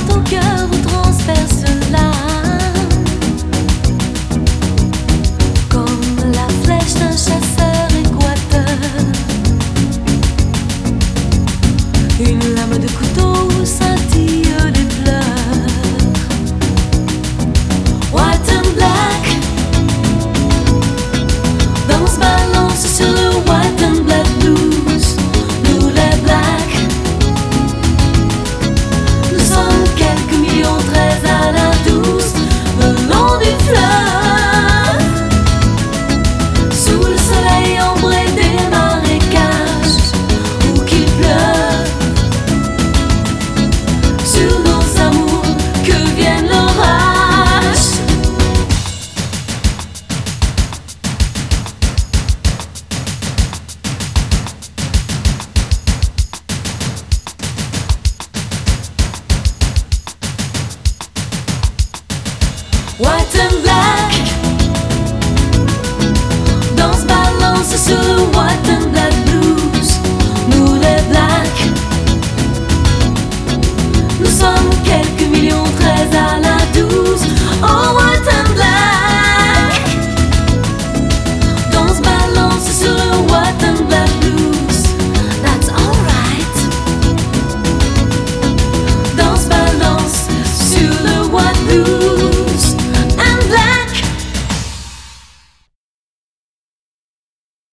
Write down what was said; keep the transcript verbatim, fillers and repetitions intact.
ton cœur vous transperce l'âme, comme la flèche d'un chasseur équateur. Une lame de couteau scintille les pleurs. White and black, danse balance sur le white and black blues. Nous les blacks, nous sommes quelques millions très à la douce, le long du fleuve, sous le soleil ombré des marécages, où qu'il pleuve. Sur nos amours que vienne l'orage. White and black,